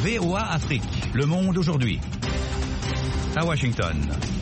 VOA Afrique, Le Monde aujourd'hui. À Washington.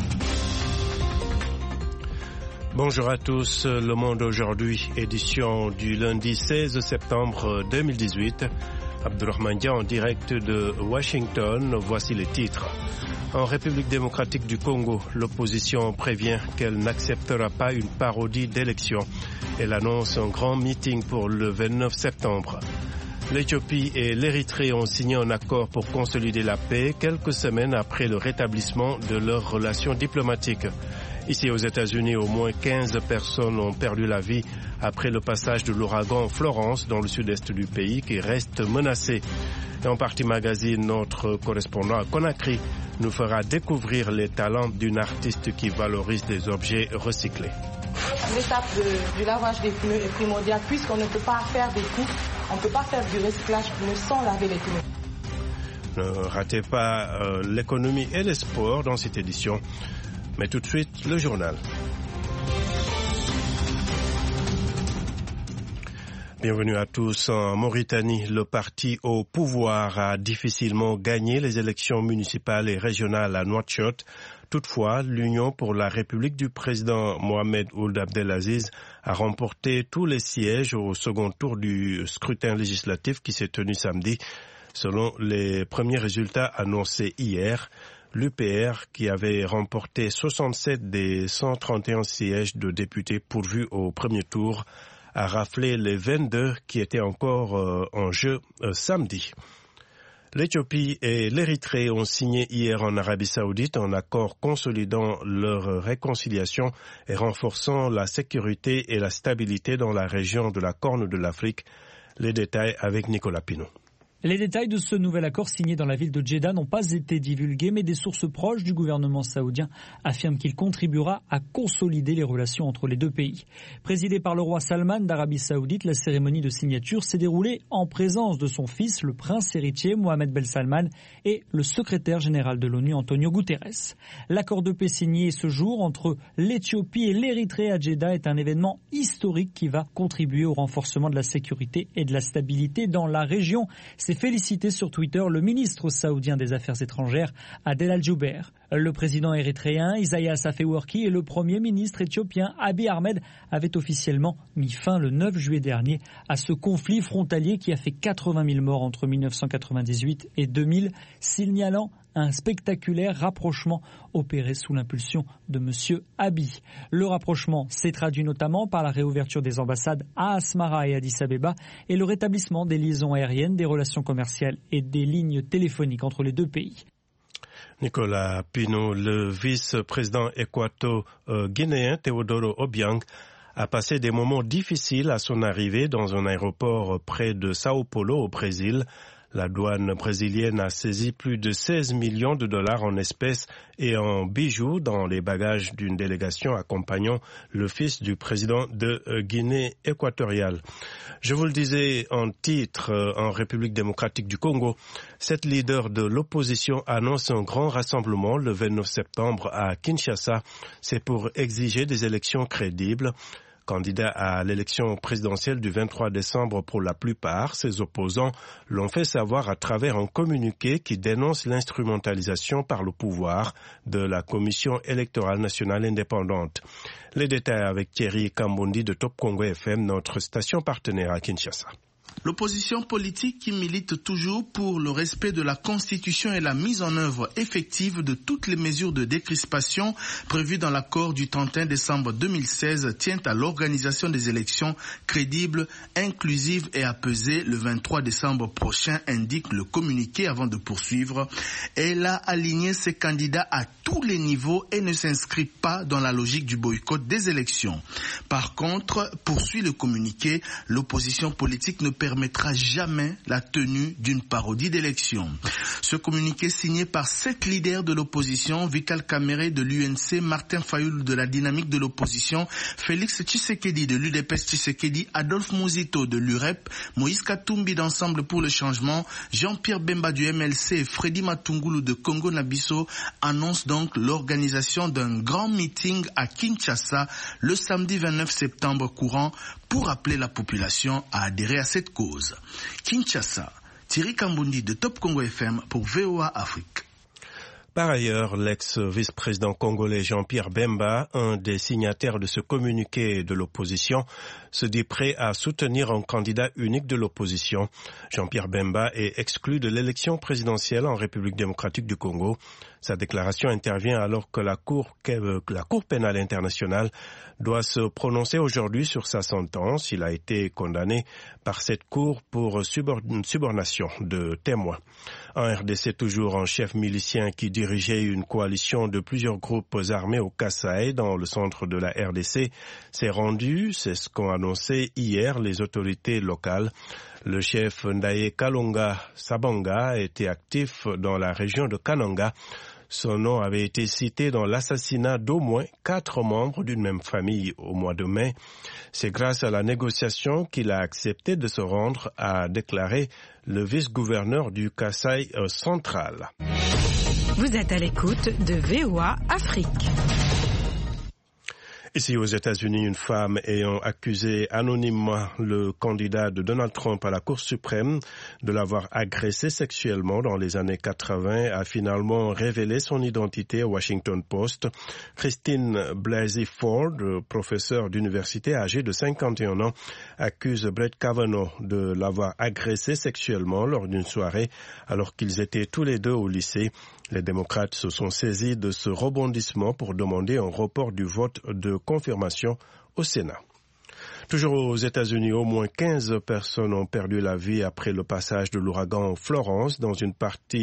Bonjour à tous, Le Monde aujourd'hui, édition du lundi 16 septembre 2018. Abdurrahman Dia en direct de Washington, voici les titres. En République démocratique du Congo, l'opposition prévient qu'elle n'acceptera pas une parodie d'élection. Elle annonce un grand meeting pour le 29 septembre. L'Éthiopie et l'Érythrée ont signé un accord pour consolider la paix quelques semaines après le rétablissement de leurs relations diplomatiques. Ici aux États-Unis, au moins 15 personnes ont perdu la vie après le passage de l'ouragan Florence dans le sud-est du pays qui reste menacé. Et en partie magazine, notre correspondant à Conakry nous fera découvrir les talents d'une artiste qui valorise des objets recyclés. L'étape du lavage des pneus est primordiale puisqu'on ne peut pas faire des coupes, on ne peut pas faire du recyclage de pneus sans laver les pneus. Ne ratez pas l'économie et les sports dans cette édition. Mais tout de suite, le journal. Bienvenue à tous. En Mauritanie, le parti au pouvoir a difficilement gagné les élections municipales et régionales à Nouakchott. Toutefois, l'Union pour la République du président Mohamed Ould Abdelaziz a remporté tous les sièges au second tour du scrutin législatif qui s'est tenu samedi. Selon les premiers résultats annoncés hier, l'UPR, qui avait remporté 67 des 131 sièges de députés pourvus au premier tour, a raflé les 22 qui étaient encore en jeu samedi. L'Éthiopie et l'Érythrée ont signé hier en Arabie Saoudite un accord consolidant leur réconciliation et renforçant la sécurité et la stabilité dans la région de la Corne de l'Afrique. Les détails avec Nicolas Pinault. Les détails de ce nouvel accord signé dans la ville de Djeddah n'ont pas été divulgués, mais des sources proches du gouvernement saoudien affirment qu'il contribuera à consolider les relations entre les deux pays. Présidée par le roi Salman d'Arabie Saoudite, la cérémonie de signature s'est déroulée en présence de son fils, le prince héritier Mohamed Ben Salman, et le secrétaire général de l'ONU, Antonio Guterres. L'accord de paix signé ce jour entre l'Éthiopie et l'Érythrée à Djeddah est un événement historique qui va contribuer au renforcement de la sécurité et de la stabilité dans la région. S'est félicité sur Twitter le ministre saoudien des Affaires étrangères, Adel Al-Jubeir. Le président érythréen, Isaias Afewerki, et le premier ministre éthiopien, Abiy Ahmed, avaient officiellement mis fin le 9 juillet dernier à ce conflit frontalier qui a fait 80 000 morts entre 1998 et 2000, signalant un spectaculaire rapprochement opéré sous l'impulsion de M. Abiy. Le rapprochement s'est traduit notamment par la réouverture des ambassades à Asmara et Addis Abeba et le rétablissement des liaisons aériennes, des relations commerciales et des lignes téléphoniques entre les deux pays. Nicolas Pinault, le vice-président équato-guinéen Teodoro Obiang a passé des moments difficiles à son arrivée dans un aéroport près de Sao Paulo au Brésil. La douane brésilienne a saisi plus de 16 millions de dollars en espèces et en bijoux dans les bagages d'une délégation accompagnant le fils du président de Guinée équatoriale. Je vous le disais en titre, en République démocratique du Congo, cette leader de l'opposition annonce un grand rassemblement le 29 septembre à Kinshasa. C'est pour exiger des élections crédibles. Candidat à l'élection présidentielle du 23 décembre pour la plupart, ses opposants l'ont fait savoir à travers un communiqué qui dénonce l'instrumentalisation par le pouvoir de la Commission électorale nationale indépendante. Les détails avec Thierry Kambondi de Top Congo FM, notre station partenaire à Kinshasa. L'opposition politique qui milite toujours pour le respect de la Constitution et la mise en œuvre effective de toutes les mesures de décrispation prévues dans l'accord du 31 décembre 2016 tient à l'organisation des élections crédibles, inclusives et apaisées le 23 décembre prochain, indique le communiqué avant de poursuivre. Elle a aligné ses candidats à tous les niveaux et ne s'inscrit pas dans la logique du boycott des élections. Par contre, poursuit le communiqué, l'opposition politique ne permettra jamais la tenue d'une parodie d'élection. Ce communiqué signé par 7 leaders de l'opposition, Vital Kamerhe de l'UNC, Martin Fayoul de la dynamique de l'opposition, Félix Tshisekedi de l'UDPS Tshisekedi, Adolphe Mouzito de l'UREP, Moïse Katumbi d'Ensemble pour le Changement, Jean-Pierre Bemba du MLC et Freddy Matungulu de Congo Nabiso annoncent donc l'organisation d'un grand meeting à Kinshasa le samedi 29 septembre courant pour appeler la population à adhérer à cette cause. Kinshasa, Thierry Kambundi de Top Congo FM pour VOA Afrique. Par ailleurs, l'ex-vice-président congolais Jean-Pierre Bemba, un des signataires de ce communiqué de l'opposition, se dit prêt à soutenir un candidat unique de l'opposition. Jean-Pierre Bemba est exclu de l'élection présidentielle en République démocratique du Congo. Sa déclaration intervient alors que la Cour pénale internationale doit se prononcer aujourd'hui sur sa sentence. Il a été condamné par cette Cour pour subornation de témoins. En RDC, toujours un chef milicien qui dirigeait une coalition de plusieurs groupes armés au Kasaï, dans le centre de la RDC, s'est rendu. C'est ce qu'ont annoncé hier les autorités locales. Le chef Ndaye Kalonga Sabanga était actif dans la région de Kananga. Son nom avait été cité dans l'assassinat d'au moins 4 membres d'une même famille au mois de mai. C'est grâce à la négociation qu'il a accepté de se rendre, a déclaré le vice-gouverneur du Kasaï central. Vous êtes à l'écoute de VOA Afrique. Ici aux États-Unis, une femme ayant accusé anonymement le candidat de Donald Trump à la Cour suprême de l'avoir agressé sexuellement dans les années 80 a finalement révélé son identité au Washington Post. Christine Blasey Ford, professeure d'université âgée de 51 ans, accuse Brett Kavanaugh de l'avoir agressé sexuellement lors d'une soirée alors qu'ils étaient tous les deux au lycée. Les démocrates se sont saisis de ce rebondissement pour demander un report du vote de confirmation au Sénat. Toujours aux États-Unis, au moins 15 personnes ont perdu la vie après le passage de l'ouragan Florence dans une partie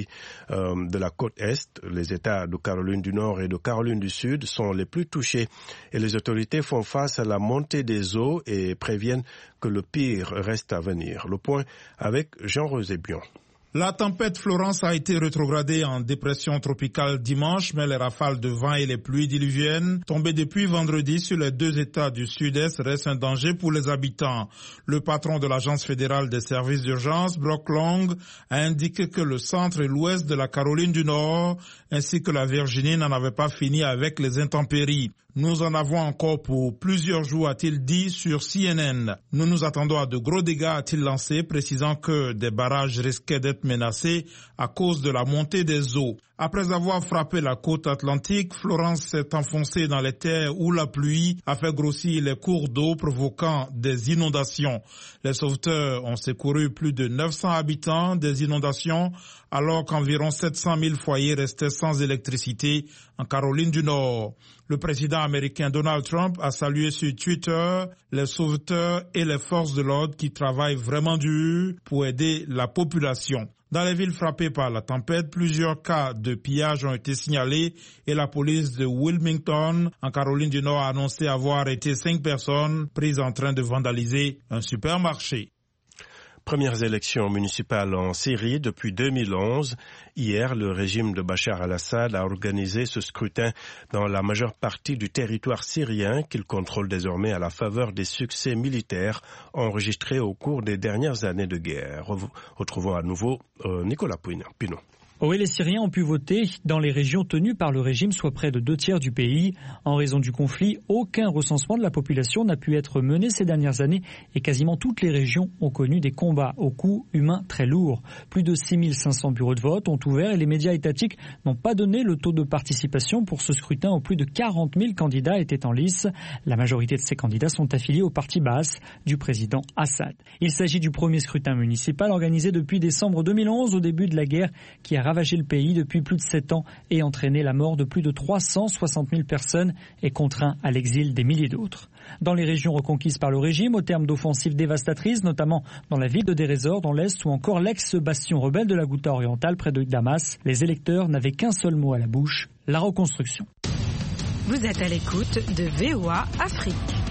de la côte Est. Les États de Caroline du Nord et de Caroline du Sud sont les plus touchés et les autorités font face à la montée des eaux et préviennent que le pire reste à venir. Le point avec Jean Rosébion. La tempête Florence a été rétrogradée en dépression tropicale dimanche, mais les rafales de vent et les pluies diluviennes tombées depuis vendredi sur les 2 États du Sud-Est restent un danger pour les habitants. Le patron de l'Agence fédérale des services d'urgence, Brock Long, a indiqué que le centre et l'ouest de la Caroline du Nord ainsi que la Virginie n'en avaient pas fini avec les intempéries. Nous en avons encore pour plusieurs jours, a-t-il dit sur CNN. Nous nous attendons à de gros dégâts, a-t-il lancé, précisant que des barrages risquaient d'être menacés à cause de la montée des eaux. Après avoir frappé la côte atlantique, Florence s'est enfoncée dans les terres où la pluie a fait grossir les cours d'eau provoquant des inondations. Les sauveteurs ont secouru plus de 900 habitants des inondations alors qu'environ 700 000 foyers restaient sans électricité en Caroline du Nord. Le président américain Donald Trump a salué sur Twitter les sauveteurs et les forces de l'ordre qui travaillent vraiment dur pour aider la population. Dans les villes frappées par la tempête, plusieurs cas de pillage ont été signalés et la police de Wilmington, en Caroline du Nord, a annoncé avoir arrêté 5 personnes prises en train de vandaliser un supermarché. Premières élections municipales en Syrie depuis 2011. Hier, le régime de Bachar al-Assad a organisé ce scrutin dans la majeure partie du territoire syrien qu'il contrôle désormais à la faveur des succès militaires enregistrés au cours des dernières années de guerre. Retrouvons à nouveau Nicolas Pinot. Oui, les Syriens ont pu voter dans les régions tenues par le régime, soit près de 2/3 du pays. En raison du conflit, aucun recensement de la population n'a pu être mené ces dernières années et quasiment toutes les régions ont connu des combats au coût humain très lourd. Plus de 6500 bureaux de vote ont ouvert et les médias étatiques n'ont pas donné le taux de participation pour ce scrutin où plus de 40 000 candidats étaient en lice. La majorité de ces candidats sont affiliés au parti Baas du président Assad. Il s'agit du premier scrutin municipal organisé depuis décembre 2011 au début de la guerre qui a ravagé le pays depuis plus de 7 ans et entraîné la mort de plus de 360 000 personnes et contraint à l'exil des milliers d'autres. Dans les régions reconquises par le régime, au terme d'offensives dévastatrices, notamment dans la ville de Deir ez-Zor, dans l'Est, ou encore l'ex-bastion rebelle de la Ghouta orientale près de Damas, les électeurs n'avaient qu'un seul mot à la bouche, la reconstruction. Vous êtes à l'écoute de VOA Afrique.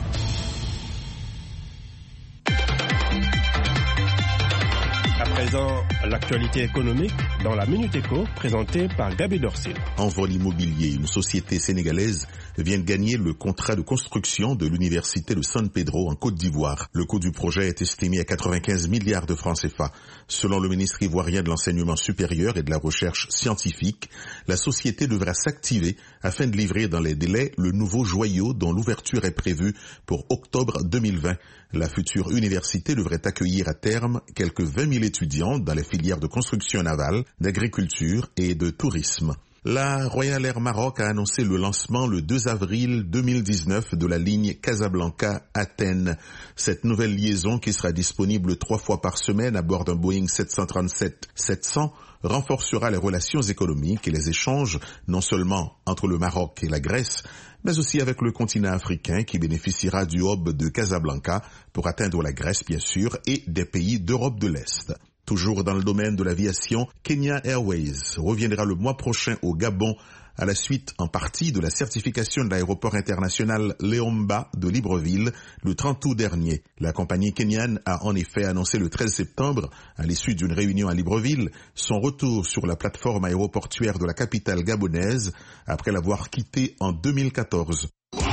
À présent, l'actualité économique dans la Minute Éco, présentée par Gabi Dorsil. Envol Immobilier, une société sénégalaise, vient de gagner le contrat de construction de l'université de San Pedro en Côte d'Ivoire. Le coût du projet est estimé à 95 milliards de francs CFA. Selon le ministre ivoirien de l'enseignement supérieur et de la recherche scientifique, la société devra s'activer afin de livrer dans les délais le nouveau joyau dont l'ouverture est prévue pour octobre 2020. La future université devrait accueillir à terme quelques 20 000 étudiants. étudiants dans les filières de construction navale, d'agriculture et de tourisme. La Royal Air Maroc a annoncé le lancement le 2 avril 2019 de la ligne Casablanca-Athènes. Cette nouvelle liaison, qui sera disponible 3 fois par semaine à bord d'un Boeing 737-700, renforcera les relations économiques et les échanges non seulement entre le Maroc et la Grèce, mais aussi avec le continent africain qui bénéficiera du hub de Casablanca pour atteindre la Grèce bien sûr et des pays d'Europe de l'Est. Toujours dans le domaine de l'aviation, Kenya Airways reviendra le mois prochain au Gabon à la suite en partie de la certification de l'aéroport international Leomba de Libreville le 30 août dernier. La compagnie kenyane a en effet annoncé le 13 septembre, à l'issue d'une réunion à Libreville, son retour sur la plateforme aéroportuaire de la capitale gabonaise après l'avoir quittée en 2014.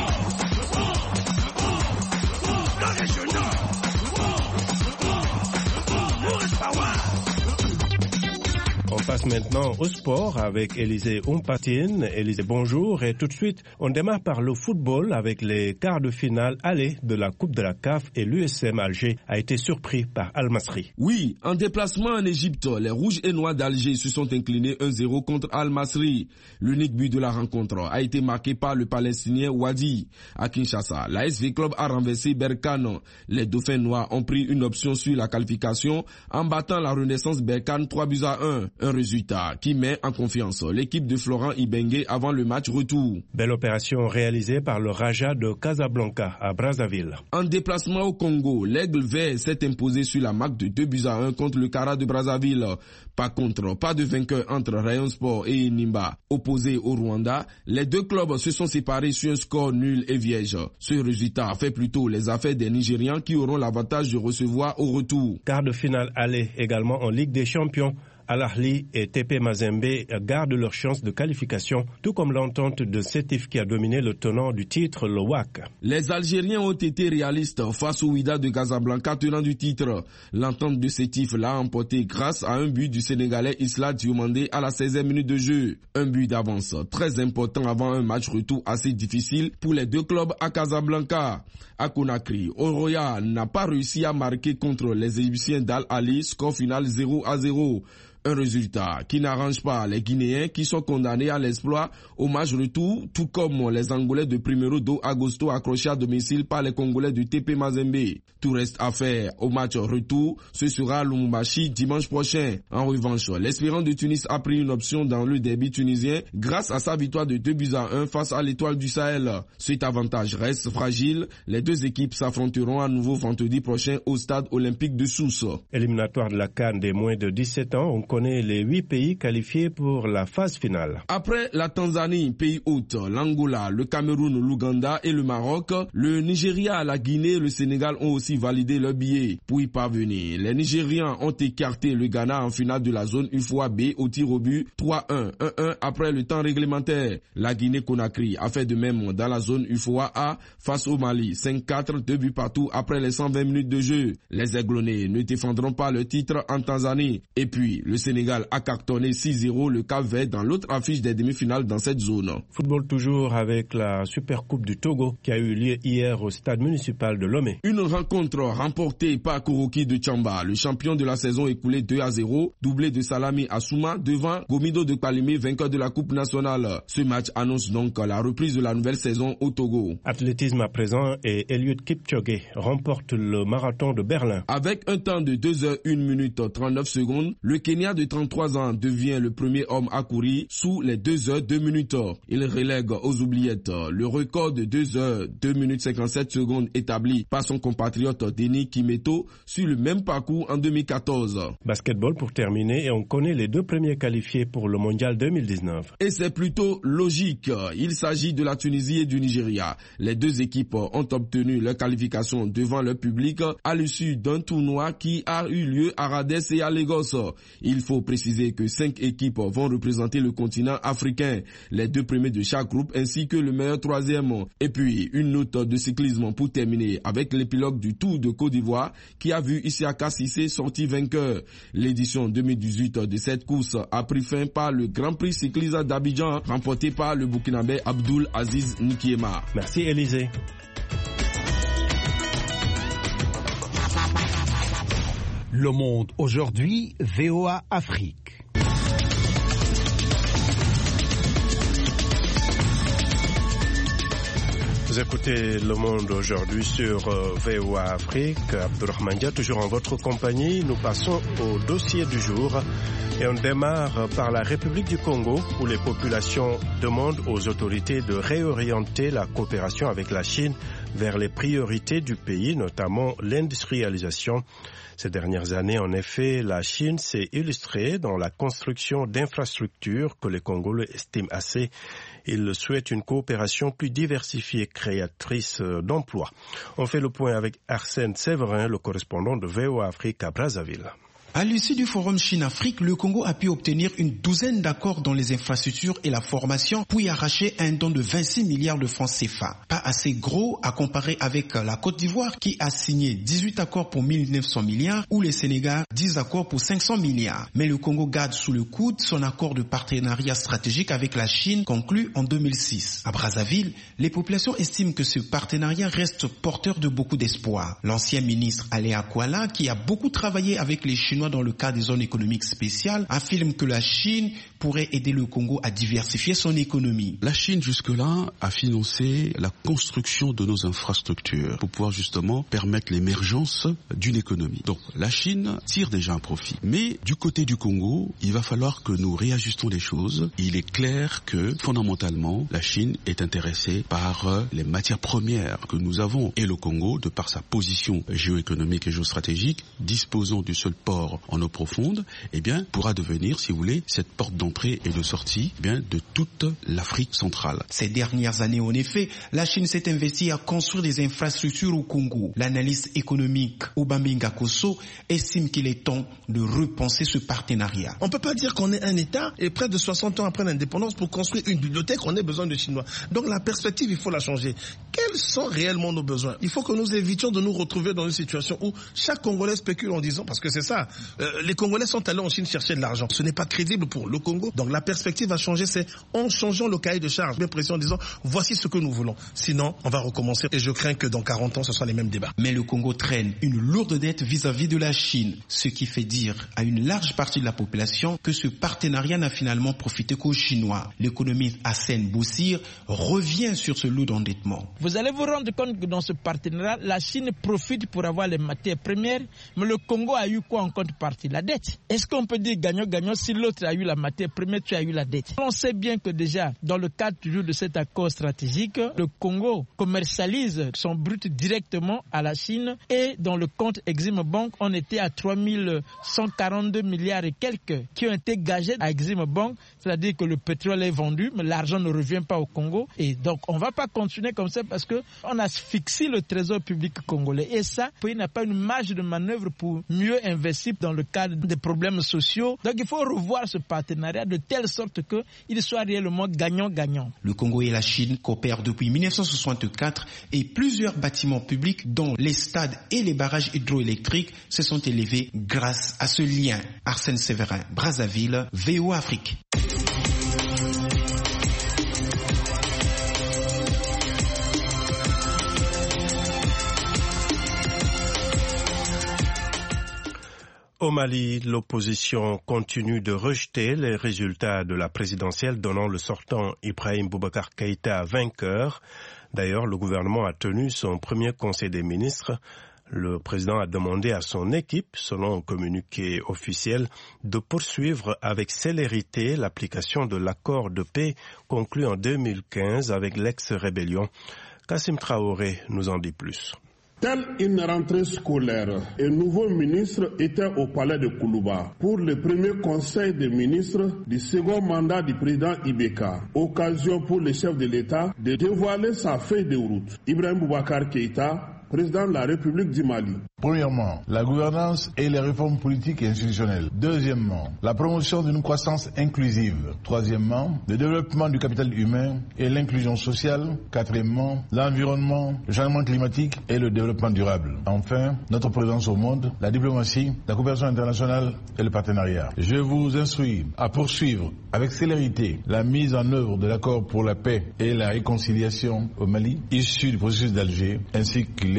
On passe maintenant au sport avec Élisée Ompatine. Élisée, bonjour. Et tout de suite, on démarre par le football avec les quarts de finale aller de la Coupe de la CAF et l'USM Alger a été surpris par Al Masry. Oui, en déplacement en Égypte, les Rouges et Noirs d'Alger se sont inclinés 1-0 contre Al Masry. L'unique but de la rencontre a été marqué par le Palestinien Wadi. À Kinshasa, la SV Club a renversé Berkane. Les Dauphins Noirs ont pris une option sur la qualification en battant la Renaissance Berkane 3-1. Un résultat qui met en confiance l'équipe de Florent Ibenge avant le match retour. Belle opération réalisée par le Raja de Casablanca à Brazzaville. En déplacement au Congo, l'Aigle Vert s'est imposé sur la marque de 2-1 contre le Kara de Brazzaville. Par contre, pas de vainqueur entre Rayon Sport et Nimba. Opposés au Rwanda, les deux clubs se sont séparés sur un score nul et vierge. Ce résultat fait plutôt les affaires des Nigérians qui auront l'avantage de recevoir au retour. Quart de finale aller également en Ligue des Champions. Al-Ahli et TP Mazembe gardent leur chance de qualification, tout comme l'entente de Sétif qui a dominé le tenant du titre, le WAC. Les Algériens ont été réalistes face au Wydad de Casablanca, tenant du titre. L'entente de Sétif l'a emporté grâce à un but du Sénégalais Isla Diomandé à la 16e minute de jeu. Un but d'avance très important avant un match retour assez difficile pour les deux clubs à Casablanca. À Conakry, Oroya n'a pas réussi à marquer contre les Égyptiens d'Al-Ali, score final 0-0. Un résultat qui n'arrange pas les Guinéens qui sont condamnés à l'exploit au match retour, tout comme les Angolais de Primero do Agosto accrochés à domicile par les Congolais du TP Mazembe. Tout reste à faire au match retour, ce sera à Lubumbashi dimanche prochain. En revanche, l'Espérance de Tunis a pris une option dans le derby tunisien grâce à sa victoire de 2-1 face à l'Étoile du Sahel. Cet avantage reste fragile. Les deux équipes s'affronteront à nouveau vendredi prochain au stade olympique de Sousse. Éliminatoire de la CAN des moins de 17 ans, on connaît les 8 pays qualifiés pour la phase finale. Après la Tanzanie, pays hôte, l'Angola, le Cameroun, l'Ouganda et le Maroc, le Nigeria, la Guinée et le Sénégal ont aussi validé leur billet. Pour y parvenir, les Nigérians ont écarté le Ghana en finale de la zone UFOA B au tir au but 3-1, 1-1 après le temps réglementaire. La Guinée-Conakry a fait de même dans la zone UFOA A face au Mali, 5-4, 2 buts partout après les 120 minutes de jeu. Les Aiglonnais ne défendront pas le titre en Tanzanie. Et puis, le Sénégal a cartonné 6-0 le Cap-Vert dans l'autre affiche des demi-finales dans cette zone. Football toujours avec la Super Coupe du Togo qui a eu lieu hier au stade municipal de Lomé. Une rencontre remportée par Koroki de Tchamba, le champion de la saison écoulée 2-0, doublé de Salami Assouma devant Gomido de Kalimé, vainqueur de la Coupe nationale. Ce match annonce donc la reprise de la nouvelle saison au Togo. Athlétisme à présent et Eliud Kipchoge remporte le marathon de Berlin. Avec un temps de 2h1:39, le Kenya de 33 ans devient le premier homme à courir sous les 2h02. Il relègue aux oubliettes le record de 2h2:57 établi par son compatriote Denis Kimeto sur le même parcours en 2014. Basketball pour terminer et on connaît les deux premiers qualifiés pour le mondial 2019. Et c'est plutôt logique. Il s'agit de la Tunisie et du Nigeria. Les deux équipes ont obtenu leur qualification devant leur public à l'issue d'un tournoi qui a eu lieu à Rades et à Lagos. Il faut préciser que 5 équipes vont représenter le continent africain, les deux premiers de chaque groupe ainsi que le meilleur troisième. Et puis une note de cyclisme pour terminer avec l'épilogue du Tour de Côte d'Ivoire qui a vu Isiaka Cissé sorti vainqueur. L'édition 2018 de cette course a pris fin par le Grand Prix cycliste d'Abidjan remporté par le Burkinabé Abdoul Aziz Nikiema. Merci Élisée. Le Monde aujourd'hui, VOA Afrique. Vous écoutez Le Monde aujourd'hui sur VOA Afrique. Abdourahmane Dia, toujours en votre compagnie. Nous passons au dossier du jour et on démarre par la République du Congo où les populations demandent aux autorités de réorienter la coopération avec la Chine vers les priorités du pays, notamment l'industrialisation. Ces dernières années, en effet, la Chine s'est illustrée dans la construction d'infrastructures que les Congolais estiment assez. Ils souhaitent une coopération plus diversifiée, créatrice d'emplois. On fait le point avec Arsène Séverin, le correspondant de VOA Afrique à Brazzaville. À l'issue du forum Chine-Afrique, le Congo a pu obtenir une douzaine d'accords dans les infrastructures et la formation pour y arracher un don de 26 milliards de francs CFA. Pas assez gros à comparer avec la Côte d'Ivoire qui a signé 18 accords pour 1900 milliards ou le Sénégal 10 accords pour 500 milliards. Mais le Congo garde sous le coude son accord de partenariat stratégique avec la Chine conclu en 2006. À Brazzaville, les populations estiment que ce partenariat reste porteur de beaucoup d'espoir. L'ancien ministre Aléa Kouala, qui a beaucoup travaillé avec les Chinois dans le cadre des zones économiques spéciales, affirme que la Chine pourrait aider le Congo à diversifier son économie. La Chine, jusque-là, a financé la construction de nos infrastructures pour pouvoir justement permettre l'émergence d'une économie. Donc, la Chine tire déjà un profit. Mais du côté du Congo, il va falloir que nous réajustons les choses. Il est clair que, fondamentalement, la Chine est intéressée par les matières premières que nous avons. Et le Congo, de par sa position géoéconomique et géostratégique, disposant du seul port en eau profonde, eh bien, pourra devenir, si vous voulez, cette porte d'entrée et de sortie, eh bien, de toute l'Afrique centrale. Ces dernières années, en effet, la Chine s'est investie à construire des infrastructures au Congo. L'analyste économique Obambinga Kosso estime qu'il est temps de repenser ce partenariat. On ne peut pas dire qu'on est un État et près de 60 ans après l'indépendance pour construire une bibliothèque, on a besoin de Chinois. Donc la perspective, il faut la changer. Quels sont réellement nos besoins? Il faut que nous évitions de nous retrouver dans une situation où chaque Congolais spécule en disant, parce que c'est ça, les Congolais sont allés en Chine chercher de l'argent. Ce n'est pas crédible pour le Congo. Donc la perspective à changer, c'est en changeant le cahier de charge, bien précis en disant voici ce que nous voulons. Sinon, on va recommencer et je crains que dans 40 ans, ce sera les mêmes débats. Mais le Congo traîne une lourde dette vis-à-vis de la Chine, ce qui fait dire à une large partie de la population que ce partenariat n'a finalement profité qu'aux Chinois. L'économiste Hassan Boussir revient sur ce lot d'endettement. Vous allez vous rendre compte que dans ce partenariat, la Chine profite pour avoir les matières premières, mais le Congo a eu quoi en contrepartie? La dette. Est-ce qu'on peut dire gagnant-gagnant si l'autre a eu la matière première, tu as eu la dette? On sait bien que déjà, dans le cadre toujours de cet accord stratégique, le Congo commercialise son brut directement à la Chine et dans le compte Exim Bank, on était à 3142 milliards et quelques qui ont été gagés à Exim Bank, c'est-à-dire que le pétrole est vendu, mais l'argent ne revient pas au Congo. Et donc, on ne va pas continuer comme ça parce qu'on asphyxie le trésor public congolais. Et ça, le pays n'a pas une marge de manœuvre pour mieux investir dans le cadre des problèmes sociaux. Donc, il faut revoir ce partenariat de telle sorte qu'il soit réellement gagnant-gagnant. Le Congo et la Chine coopèrent depuis 1964 et plusieurs bâtiments publics, dont les stades et les barrages hydroélectriques, se sont élevés grâce à ce lien. Arsène Séverin, Brazzaville, VOA Afrique. Au Mali, l'opposition continue de rejeter les résultats de la présidentielle donnant le sortant Ibrahim Boubacar Keïta vainqueur. D'ailleurs, le gouvernement a tenu son premier conseil des ministres. Le président a demandé à son équipe, selon un communiqué officiel, de poursuivre avec célérité l'application de l'accord de paix conclu en 2015 avec l'ex-rébellion. Kassim Traoré nous en dit plus. Telle une rentrée scolaire, un nouveau ministre était au palais de Koulouba pour le premier conseil des ministres du second mandat du président Ibeka. Occasion pour le chef de l'État de dévoiler sa feuille de route. Ibrahim Boubacar Keïta, président de la République du Mali. Premièrement, la gouvernance et les réformes politiques et institutionnelles. Deuxièmement, la promotion d'une croissance inclusive. Troisièmement, le développement du capital humain et l'inclusion sociale. Quatrièmement, l'environnement, le changement climatique et le développement durable. Enfin, notre présence au monde, la diplomatie, la coopération internationale et le partenariat. Je vous instruis à poursuivre avec célérité la mise en œuvre de l'accord pour la paix et la réconciliation au Mali, issu du processus d'Alger, ainsi que les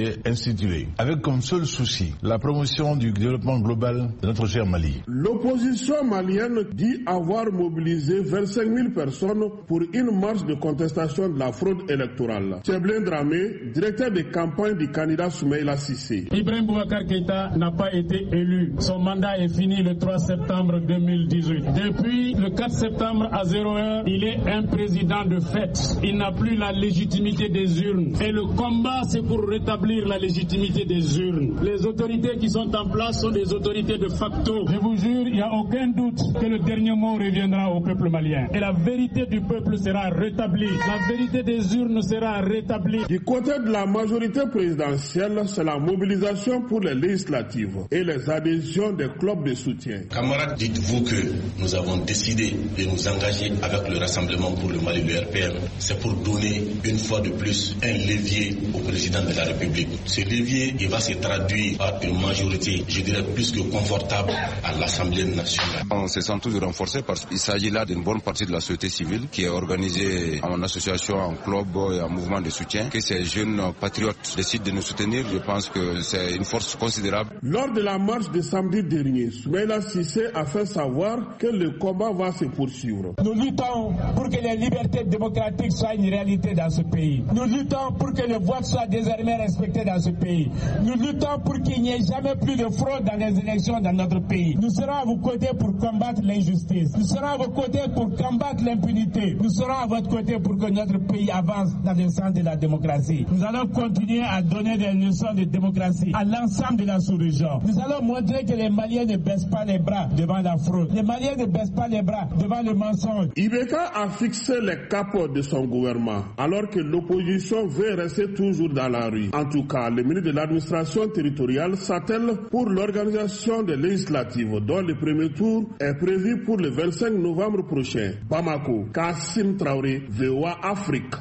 qui est institué, avec comme seul souci la promotion du développement global de notre cher Mali. L'opposition malienne dit avoir mobilisé 25 000 personnes pour une marche de contestation de la fraude électorale. Tcheblin Dramé, directeur de campagne du candidat Soumaïla Cissé. Ibrahim Boubacar Keïta n'a pas été élu. Son mandat est fini le 3 septembre 2018. Depuis le 4 septembre à 0h, il est un président de fait. Il n'a plus la légitimité des urnes. Et le combat, c'est pour rétablir la légitimité des urnes. Les autorités qui sont en place sont des autorités de facto. Je vous jure, il n'y a aucun doute que le dernier mot reviendra au peuple malien. Et la vérité du peuple sera rétablie. La vérité des urnes sera rétablie. Du côté de la majorité présidentielle, c'est la mobilisation pour les législatives et les adhésions des clubs de soutien. Camarades, dites-vous que nous avons décidé de nous engager avec le Rassemblement pour le Mali, le RPM. C'est pour donner une fois de plus un levier au président de la République. Ce levier, il va se traduire par une majorité, je dirais plus que confortable, à l'Assemblée nationale. On se sent toujours renforcé parce qu'il s'agit là d'une bonne partie de la société civile qui est organisée en association, en club et en mouvement de soutien. Que ces jeunes patriotes décident de nous soutenir, je pense que c'est une force considérable. Lors de la marche de samedi dernier, Soumaïla Cissé a fait savoir que le combat va se poursuivre. Nous luttons pour que les libertés démocratiques soient une réalité dans ce pays. Nous luttons pour que le vote soit désormais respecté dans ce pays. Nous luttons pour qu'il n'y ait jamais plus de fraude dans les élections dans notre pays. Nous serons à vos côtés pour combattre l'injustice. Nous serons à vos côtés pour combattre l'impunité. Nous serons à votre côté pour que notre pays avance dans le sens de la démocratie. Nous allons continuer à donner des leçons de démocratie à l'ensemble de la sous-région. Nous allons montrer que les Maliens ne baissent pas les bras devant la fraude. Les Maliens ne baissent pas les bras devant le mensonge. Ibeka a fixé les caps de son gouvernement, alors que l'opposition veut rester toujours dans la rue. En tout cas, le ministre de l'administration territoriale s'attelle pour l'organisation des législatives, dont le premier tour est prévu pour le 25 novembre prochain. Bamako, Kassim Traoré, VOA Afrique.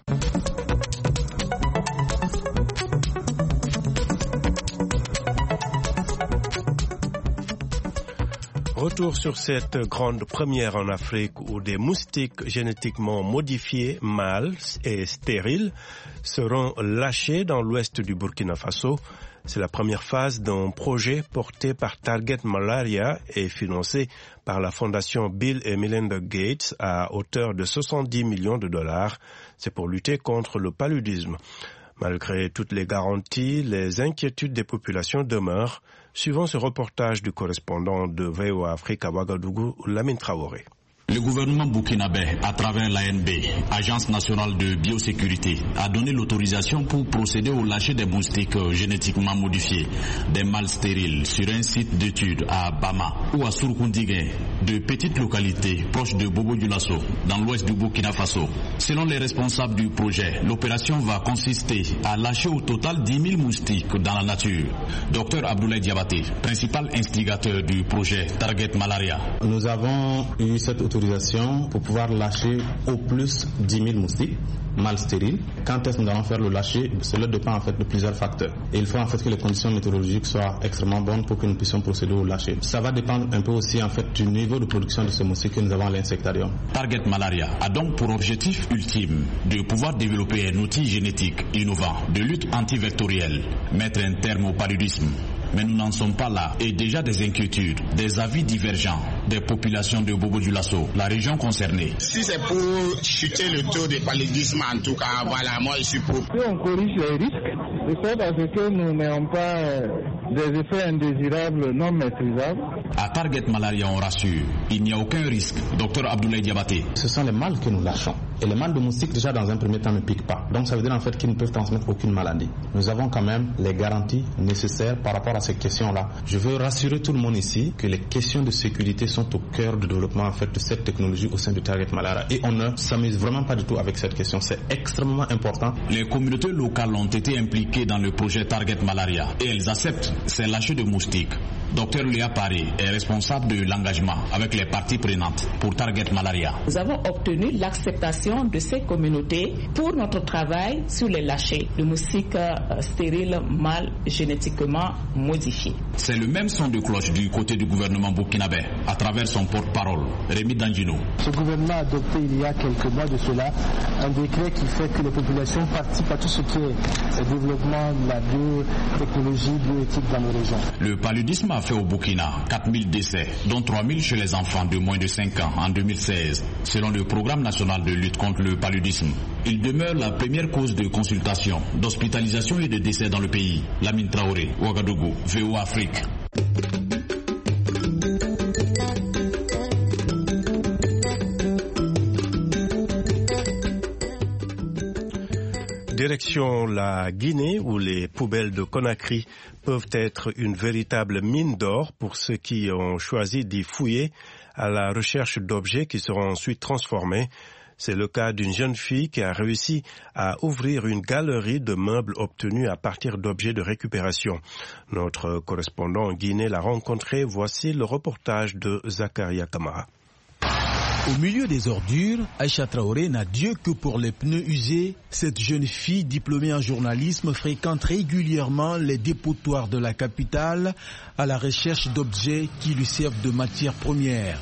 Retour sur cette grande première en Afrique où des moustiques génétiquement modifiés, mâles et stériles, seront lâchés dans l'ouest du Burkina Faso. C'est la première phase d'un projet porté par Target Malaria et financé par la fondation Bill et Melinda Gates à hauteur de 70 millions de dollars. C'est pour lutter contre le paludisme. Malgré toutes les garanties, les inquiétudes des populations demeurent. Suivant ce reportage du correspondant de VOA Afrique à Ouagadougou, Lamine Traoré. Le gouvernement burkinabé, à travers l'ANB, Agence nationale de biosécurité, a donné l'autorisation pour procéder au lâcher des moustiques génétiquement modifiés, des mâles stériles, sur un site d'études à Bama ou à Sourkoundigué, de petites localités proches de Bobo-Dioulasso, dans l'ouest du Burkina Faso. Selon les responsables du projet, l'opération va consister à lâcher au total 10 000 moustiques dans la nature. Dr Abdoulaye Diabaté, principal instigateur du projet Target Malaria. Nous avons eu cette autorisation pour pouvoir lâcher au plus 10 000 moustiques mâles stériles. Quand est-ce que nous allons faire le lâcher? Cela dépend en fait de plusieurs facteurs. Et il faut en fait que les conditions météorologiques soient extrêmement bonnes pour que nous puissions procéder au lâcher. Ça va dépendre un peu aussi en fait du niveau de production de ces moustiques que nous avons à l'insectarium. Target Malaria a donc pour objectif ultime de pouvoir développer un outil génétique innovant de lutte antivectorielle, mettre un terme au paludisme. Mais nous n'en sommes pas là et déjà des inquiétudes, des avis divergents des populations de Bobo-Dioulasso, la région concernée. Si c'est pour chuter le taux de paludisme, en tout cas, voilà, moi je suis pour. Si on corrige les risques, c'est parce que nous n'ayons pas des effets indésirables non maîtrisables. À Target Malaria, on rassure, il n'y a aucun risque. Docteur Abdoulaye Diabaté. Ce sont les mâles que nous lâchons. Et les mâles de moustiques, déjà dans un premier temps, ne piquent pas. Donc ça veut dire en fait qu'ils ne peuvent transmettre aucune maladie. Nous avons quand même les garanties nécessaires par rapport à ces questions-là. Je veux rassurer tout le monde ici que les questions de sécurité sont au cœur du développement en fait de cette technologie au sein de Target Malaria. Et on ne s'amuse vraiment pas du tout avec cette question. C'est extrêmement important. Les communautés locales ont été impliquées dans le projet Target Malaria et elles acceptent ces lâchers de moustiques. Docteur Léa Paré est responsable de l'engagement avec les parties prenantes pour Target Malaria. Nous avons obtenu l'acceptation de ces communautés pour notre travail sur les lâchers de moustiques stériles mâles génétiquement modifiés. C'est le même son de cloche du côté du gouvernement burkinabé. À travers son porte-parole, Rémi Dangino. Ce gouvernement a adopté il y a quelques mois de cela un décret qui fait que les populations participent à tout ce qui est le développement de la biotechnologie, bioéthique dans nos régions. Le paludisme a fait au Burkina 4000 décès, dont 3000 chez les enfants de moins de 5 ans en 2016, selon le programme national de lutte contre le paludisme. Il demeure la première cause de consultation, d'hospitalisation et de décès dans le pays. Lamine Traoré, Ouagadougou, VOA Afrique. Direction la Guinée, où les poubelles de Conakry peuvent être une véritable mine d'or pour ceux qui ont choisi d'y fouiller à la recherche d'objets qui seront ensuite transformés. C'est le cas d'une jeune fille qui a réussi à ouvrir une galerie de meubles obtenus à partir d'objets de récupération. Notre correspondant en Guinée l'a rencontrée. Voici le reportage de Zakaria Kamara. Au milieu des ordures, Aïcha Traoré n'a Dieu que pour les pneus usés. Cette jeune fille diplômée en journalisme fréquente régulièrement les dépotoirs de la capitale à la recherche d'objets qui lui servent de matière première.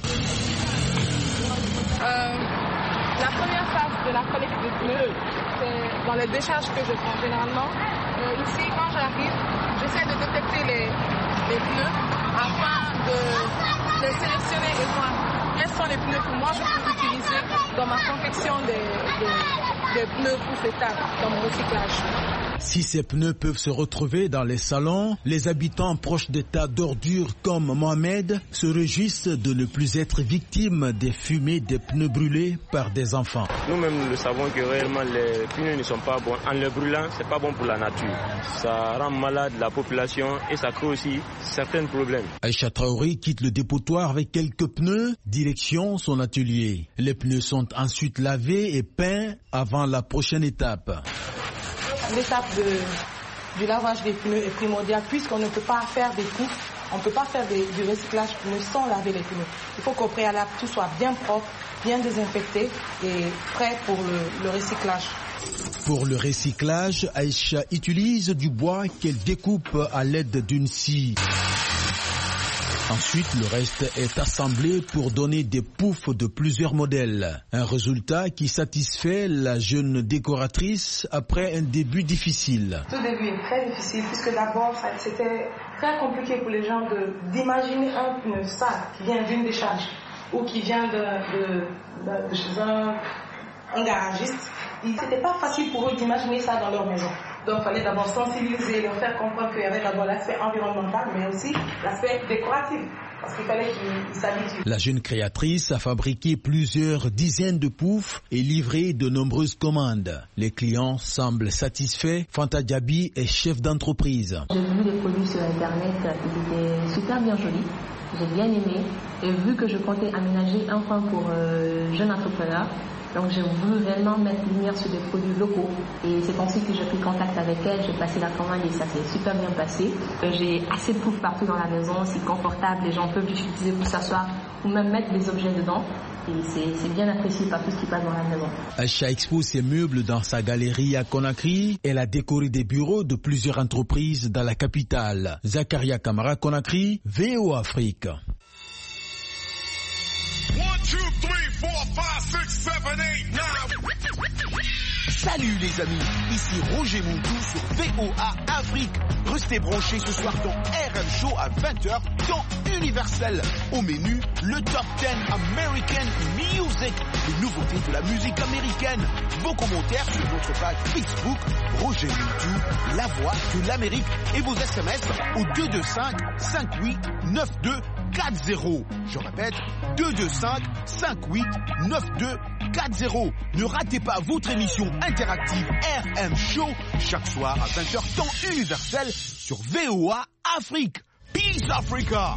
La première phase de la collecte de pneus, c'est dans les décharges que je prends généralement. Ici, quand j'arrive, j'essaie de détecter les pneus afin de les sélectionner et voir quels sont les pneus que moi je peux utiliser dans ma confection des pneus pour fêtables, dans mon recyclage. Si ces pneus peuvent se retrouver dans les salons, les habitants proches des tas d'ordures comme Mohamed se réjouissent de ne plus être victimes des fumées des pneus brûlés par des enfants. Nous-mêmes, nous savons que réellement les pneus ne sont pas bons. En les brûlant, c'est pas bon pour la nature. Ça rend malade la population et ça crée aussi certains problèmes. Aïcha Traoré quitte le dépotoir avec quelques pneus, direction son atelier. Les pneus sont ensuite lavés et peints avant la prochaine étape. L'étape du lavage des pneus est primordiale puisqu'on ne peut pas faire des coupes, on ne peut pas faire du recyclage pneus sans laver les pneus. Il faut qu'au préalable tout soit bien propre, bien désinfecté et prêt pour le recyclage. Pour le recyclage, Aïcha utilise du bois qu'elle découpe à l'aide d'une scie. Ensuite, le reste est assemblé pour donner des poufs de plusieurs modèles. Un résultat qui satisfait la jeune décoratrice après un début difficile. Tout début est très difficile puisque d'abord c'était très compliqué pour les gens d'imaginer un pneu sale qui vient d'une décharge ou qui vient de chez un garagiste. C'était pas facile pour eux d'imaginer ça dans leur maison. Donc il fallait d'abord sensibiliser, leur faire comprendre qu'il y avait d'abord l'aspect environnemental, mais aussi l'aspect décoratif, parce qu'il fallait qu'ils s'habituent. La jeune créatrice a fabriqué plusieurs dizaines de poufs et livré de nombreuses commandes. Les clients semblent satisfaits. Fanta Diaby est chef d'entreprise. J'ai vu les produits sur Internet, ils étaient super bien jolis. J'ai bien aimé. Et vu que je comptais aménager un coin pour jeunes entrepreneurs, donc j'ai voulu réellement mettre lumière sur des produits locaux. Et c'est ainsi que j'ai pris contact avec elle, j'ai passé la commande et ça s'est super bien passé. J'ai assez de poufs partout dans la maison, c'est confortable, les gens peuvent l'utiliser pour s'asseoir ou même mettre des objets dedans. Et c'est bien apprécié par tout ce qui passe dans la maison. Aïcha expose ses meubles dans sa galerie à Conakry. Elle a décoré des bureaux de plusieurs entreprises dans la capitale. Zakaria Kamara, Conakry, VOA Afrique. 1, 2, 3, 4, 5, 6, 7, 8, 9. Salut les amis, ici Roger Mountou sur VOA Afrique. Restez branchés ce soir dans RM Show à 20h, temps universel. Au menu, le Top 10 American Music, les nouveautés de la musique américaine. Vos commentaires sur notre page Facebook, Roger Mountou, la voix de l'Amérique. Et vos SMS au 225 58 92 40. Je répète, 225 58 92 40. Ne ratez pas votre émission interactive RM Show chaque soir à 20h temps universel sur VOA Afrique. Peace Africa!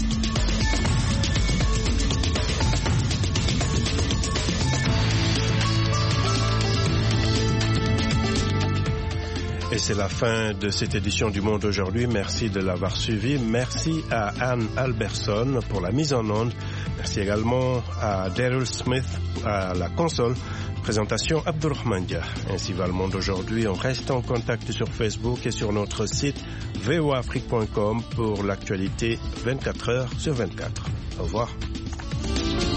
Et c'est la fin de cette édition du Monde aujourd'hui. Merci de l'avoir suivi. Merci à Anne Alberson pour la mise en onde. Merci également à Daryl Smith à la console. Présentation Abdurrahman Dia. Ainsi va le monde aujourd'hui. On reste en contact sur Facebook et sur notre site voaafrique.com pour l'actualité 24 heures sur 24. Au revoir.